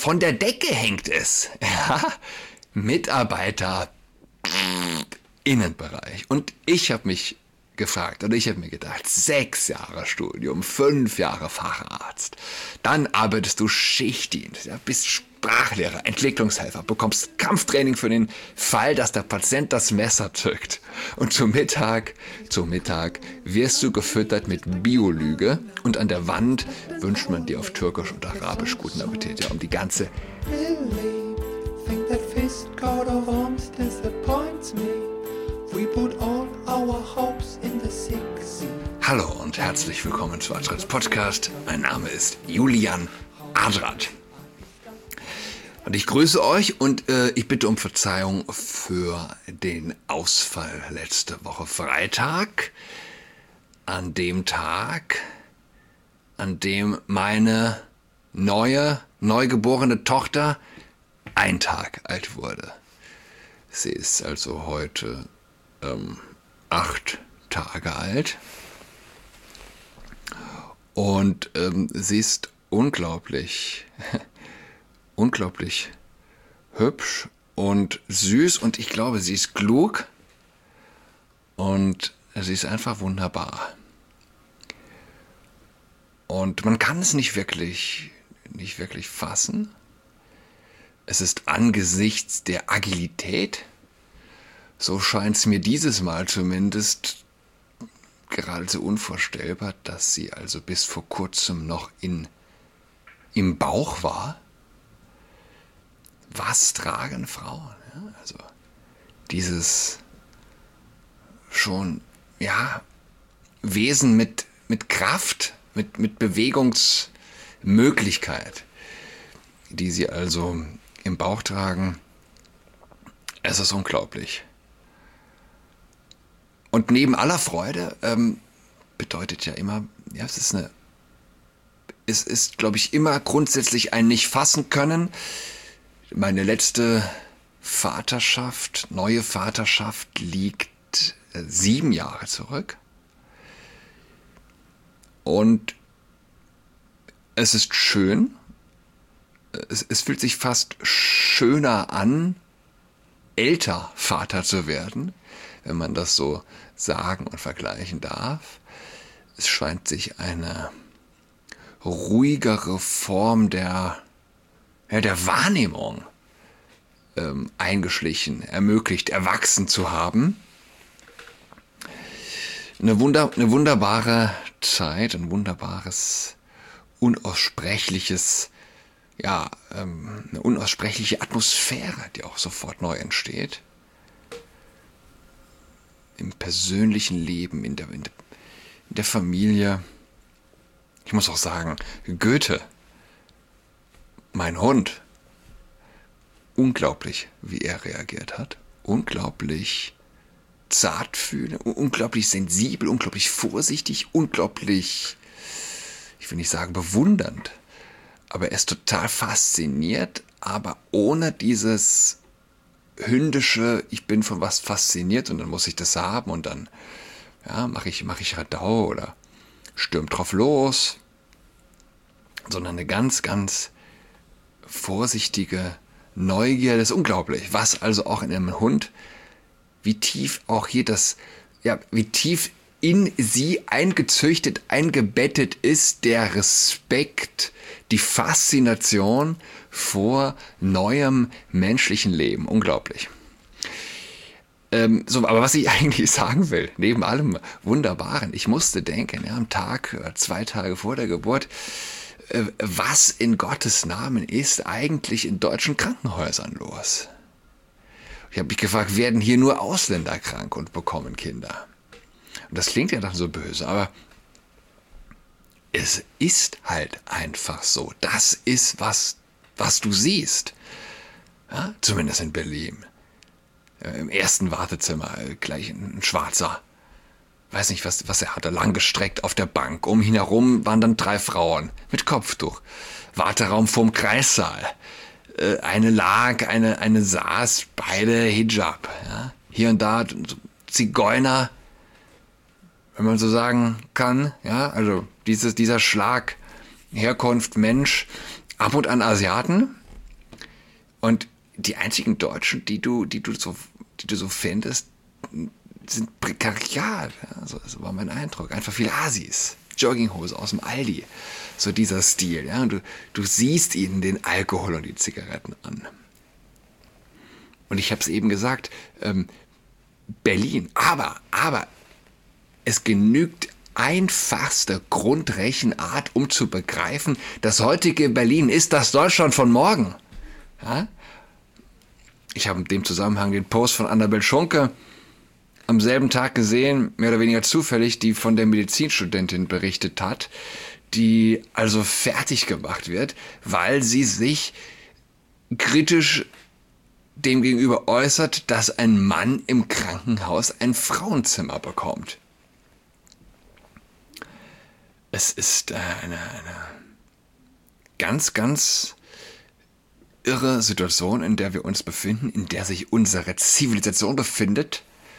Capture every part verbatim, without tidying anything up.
Von der Decke hängt es. Ja? Mitarbeiter, Innenbereich. Und ich habe mich gefragt, oder ich habe mir gedacht, sechs Jahre Studium, fünf Jahre Facharzt, dann arbeitest du Schichtdienst, ja, bist Sprachlehrer, Entwicklungshelfer, bekommst Kampftraining für den Fall, dass der Patient das Messer zückt. Und zum Mittag, zum Mittag wirst du gefüttert mit Biolüge und an der Wand wünscht man dir auf Türkisch und Arabisch guten Appetit, ja, um die ganze Hallo und herzlich willkommen zu Adrats Podcast. Mein Name ist Julian Adrat. Und ich grüße euch und äh, ich bitte um Verzeihung für den Ausfall letzte Woche Freitag. An dem Tag, an dem meine neue, neugeborene Tochter ein Tag alt wurde. Sie ist also heute ähm, acht Tage alt. Und ähm, sie ist unglaublich, unglaublich hübsch und süß und ich glaube, sie ist klug und sie ist einfach wunderbar. Und man kann es nicht wirklich, nicht wirklich fassen. Es ist angesichts der Agilität, so scheint es mir dieses Mal zumindest, geradezu unvorstellbar, dass sie also bis vor kurzem noch in, im Bauch war. Was tragen Frauen? Ja, also dieses schon, ja, Wesen mit, mit Kraft, mit, mit Bewegungsmöglichkeit, die sie also im Bauch tragen. Es ist unglaublich. Und neben aller Freude ähm, bedeutet ja immer, ja, es ist eine, es ist, glaube ich, immer grundsätzlich ein Nicht-Fassen-Können. Meine letzte Vaterschaft, neue Vaterschaft liegt äh, sieben Jahre zurück. Und es ist schön, es, es fühlt sich fast schöner an, älter Vater zu werden, wenn man das so sagen und vergleichen darf. Es scheint sich eine ruhigere Form der, ja, der Wahrnehmung ähm, eingeschlichen, ermöglicht, erwachsen zu haben. Eine, Wunder, eine wunderbare Zeit, ein wunderbares, unaussprechliches, ja, ähm, eine unaussprechliche Atmosphäre, die auch sofort neu entsteht. Im persönlichen Leben, in der, in der, in der Familie. Ich muss auch sagen, Goethe, mein Hund, unglaublich, wie er reagiert hat. Unglaublich zartfühlend, unglaublich sensibel, unglaublich vorsichtig, unglaublich, ich will nicht sagen bewundernd, aber er ist total fasziniert, aber ohne dieses hündische, ich bin von was fasziniert und dann muss ich das haben und dann ja, mache ich, mach ich Radau oder stürmt drauf los, sondern eine ganz, ganz vorsichtige Neugier, das ist unglaublich, was also auch in einem Hund, wie tief auch hier das, ja, wie tief in sie eingezüchtet, eingebettet ist, der Respekt, die Faszination vor neuem menschlichen Leben. Unglaublich. Ähm, so, aber was ich eigentlich sagen will, neben allem Wunderbaren, ich musste denken, ja, am Tag, zwei Tage vor der Geburt, äh, was in Gottes Namen ist eigentlich in deutschen Krankenhäusern los? Ich habe mich gefragt, werden hier nur Ausländer krank und bekommen Kinder? Und das klingt ja dann so böse, aber es ist halt einfach so. Das ist, was, was du siehst. Ja, zumindest in Berlin. Im ersten Wartezimmer gleich ein Schwarzer. Weiß nicht, was, was er hatte. Langgestreckt auf der Bank. Um ihn herum waren dann drei Frauen mit Kopftuch. Warteraum vorm Kreissaal. Eine lag, eine, eine saß, beide Hijab. Ja. Hier und da Zigeuner, wenn man so sagen kann, ja, also dieses, dieser Schlag, Herkunft, Mensch, ab und an Asiaten, Und die einzigen Deutschen, die du, die du so, die du so findest, sind prekariat. Ja, so, so war mein Eindruck. Einfach viele Asis. Jogginghose aus dem Aldi. So dieser Stil. Ja, und du, du siehst ihnen den Alkohol und die Zigaretten an. Und ich habe es eben gesagt, ähm, Berlin. Aber, aber, es genügt einfachste Grundrechenart, um zu begreifen, das heutige Berlin ist das Deutschland von morgen. Ja? Ich habe in dem Zusammenhang den Post von Annabel Schunke am selben Tag gesehen, mehr oder weniger zufällig, die von der Medizinstudentin berichtet hat, die also fertig gemacht wird, weil sie sich kritisch dem gegenüber äußert, dass ein Mann im Krankenhaus ein Frauenzimmer bekommt. Es ist eine, eine ganz, ganz irre Situation, in der wir uns befinden, in der sich unsere Zivilisation befindet.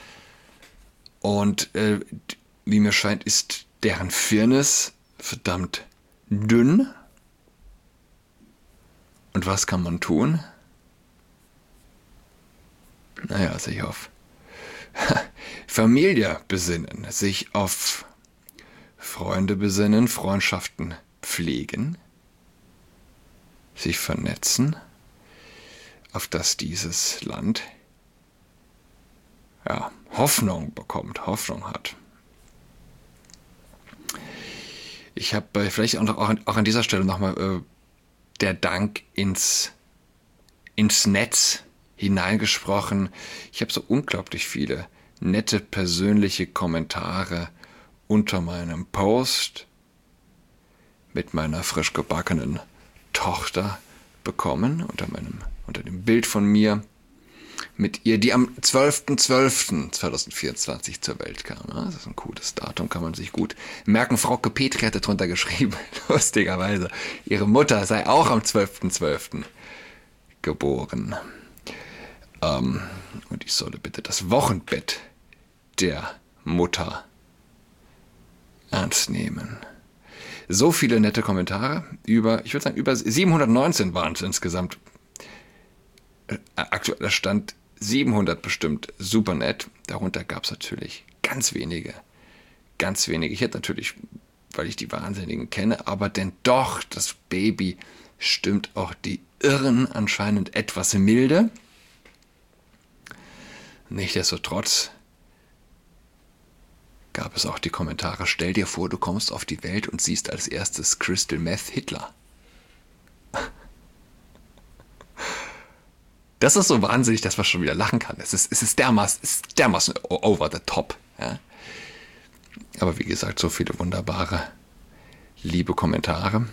Und äh, wie mir scheint, ist deren Firnis verdammt dünn. Und was kann man tun? Naja, sich auf Familie besinnen, sich auf Freunde besinnen, Freundschaften pflegen, sich vernetzen, auf dass dieses Land ja, Hoffnung bekommt, Hoffnung hat. Ich habe vielleicht auch, noch, auch an dieser Stelle nochmal äh, der Dank ins, ins Netz hineingesprochen. Ich habe so unglaublich viele nette persönliche Kommentare unter meinem Post mit meiner frisch gebackenen Tochter bekommen, unter meinem, unter dem Bild von mir mit ihr, die am zwölften zwölften zweitausendvierundzwanzig zur Welt kam. Das ist ein cooles Datum, kann man sich gut merken. Frauke Petri hatte drunter geschrieben, lustigerweise, ihre Mutter sei auch am zwölften zwölften geboren. Ähm, und ich solle bitte das Wochenbett der Mutter ernst nehmen. So viele nette Kommentare, über, ich würde sagen, über siebenhundertneunzehn waren es insgesamt. Aktueller Stand siebenhundert bestimmt, super nett. Darunter gab es natürlich ganz wenige, ganz wenige. Ich hätte natürlich, weil ich die Wahnsinnigen kenne, aber denn doch, das Baby stimmt auch die Irren anscheinend etwas milde. Nichtsdestotrotz gab es auch die Kommentare, stell dir vor, du kommst auf die Welt und siehst als erstes Crystal Meth Hitler. Das ist so wahnsinnig, dass man schon wieder lachen kann. Es ist, es ist, dermaßen, es ist dermaßen over the top. Ja? Aber wie gesagt, so viele wunderbare, liebe Kommentare.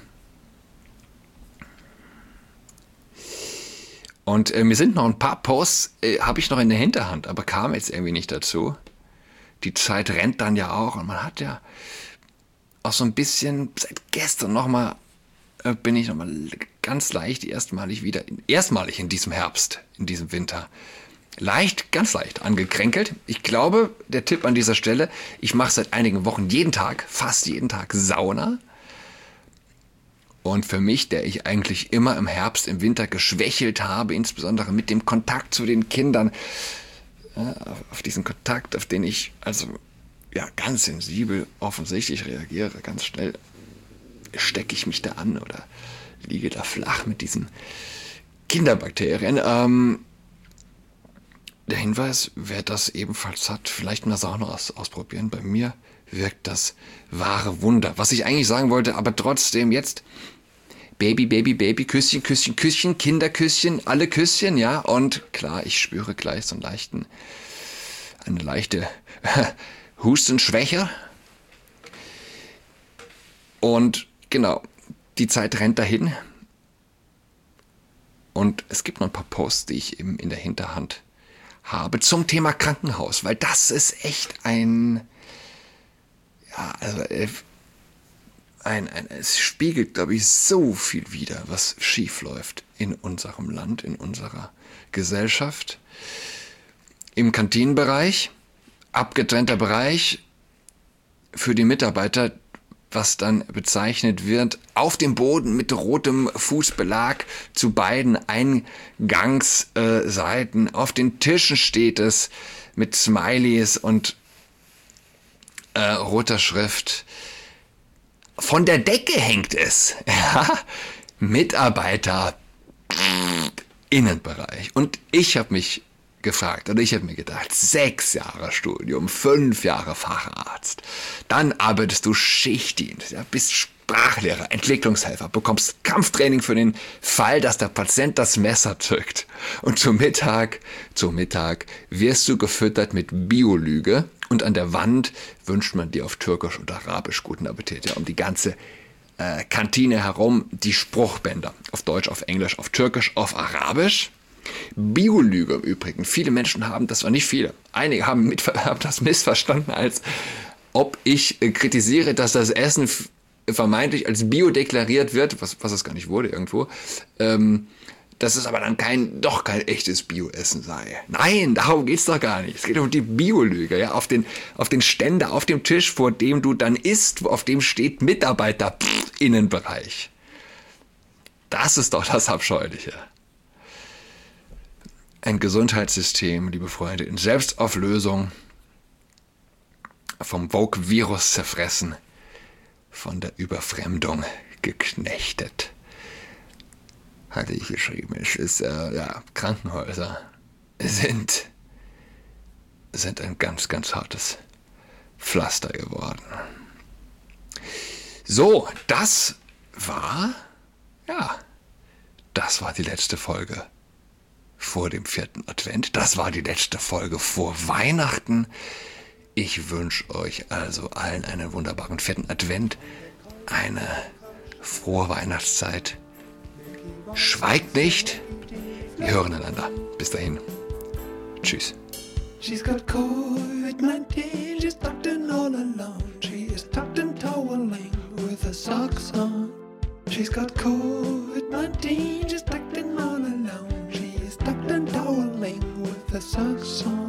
Und äh, mir sind noch ein paar Posts, äh, habe ich noch in der Hinterhand, aber kam jetzt irgendwie nicht dazu. Die Zeit rennt dann ja auch und man hat ja auch so ein bisschen, seit gestern nochmal, äh, bin ich nochmal ganz leicht, erstmalig wieder, erstmalig in diesem Herbst, in diesem Winter, leicht, ganz leicht angekränkelt. Ich glaube, der Tipp an dieser Stelle, ich mache seit einigen Wochen jeden Tag, fast jeden Tag Sauna. Und für mich, der ich eigentlich immer im Herbst, im Winter geschwächelt habe, insbesondere mit dem Kontakt zu den Kindern, ja, auf diesen Kontakt, auf den ich also ja ganz sensibel offensichtlich reagiere, ganz schnell stecke ich mich da an oder liege da flach mit diesen Kinderbakterien. Ähm, der Hinweis, wer das ebenfalls hat, vielleicht mal Sauna aus, ausprobieren. Bei mir wirkt das wahre Wunder. Was ich eigentlich sagen wollte, aber trotzdem jetzt Baby, Baby, Baby, Küsschen, Küsschen, Küsschen, Kinderküsschen, alle Küsschen, ja. Und klar, ich spüre gleich so einen leichten, eine leichte Hustenschwäche. Und genau, die Zeit rennt dahin. Und es gibt noch ein paar Posts, die ich eben in der Hinterhand habe zum Thema Krankenhaus, weil das ist echt ein, ja, also ein, ein es spiegelt, glaube ich, so viel wider, was schief läuft in unserem Land, in unserer Gesellschaft. Im Kantinenbereich, abgetrennter Bereich für die Mitarbeiter, was dann bezeichnet wird, auf dem Boden mit rotem Fußbelag zu beiden Eingangsseiten. Äh, auf den Tischen steht es mit Smileys und äh, roter Schrift. Von der Decke hängt es. Ja? Mitarbeiter Innenbereich. Und ich habe mich gefragt, oder ich habe mir gedacht, sechs Jahre Studium, fünf Jahre Facharzt, dann arbeitest du Schichtdienst, ja, bist Sprachlehrer, Entwicklungshelfer, bekommst Kampftraining für den Fall, dass der Patient das Messer zückt. Und zum Mittag, zum Mittag wirst du gefüttert mit Biolüge und an der Wand wünscht man dir auf Türkisch und Arabisch guten Appetit, ja, um die ganze äh, Kantine herum die Spruchbänder, auf Deutsch, auf Englisch, auf Türkisch, auf Arabisch. Biolüge im Übrigen. Viele Menschen haben, das war nicht viele, einige haben, mit, haben das missverstanden, als ob ich äh, kritisiere, dass das Essen f- vermeintlich als Bio deklariert wird, was, was es gar nicht wurde irgendwo, ähm, dass es aber dann kein, doch kein echtes Bio-Essen sei. Nein, darum geht's doch gar nicht. Es geht um die Biolüge, ja, auf den, auf den Ständer, auf dem Tisch, vor dem du dann isst, auf dem steht Mitarbeiter, pff, Innenbereich. Das ist doch das Abscheuliche. Ein Gesundheitssystem, liebe Freunde, in Selbstauflösung, vom Woke-Virus zerfressen, von der Überfremdung geknechtet. Hatte ich geschrieben. Es ist, äh, ja, Krankenhäuser sind, sind ein ganz, ganz hartes Pflaster geworden. So, das war, ja, das war die letzte Folge vor dem vierten Advent. Das war die letzte Folge vor Weihnachten. Ich wünsche euch also allen einen wunderbaren vierten Advent, eine frohe Weihnachtszeit. Schweigt nicht, wir hören einander. Bis dahin. Tschüss. She's got COVID nineteen, she's tucked in all alone. She is tucked in toweling with her socks on. She's got COVID nineteen, she's tucked in all alone. She is tucked in toweling with her socks on.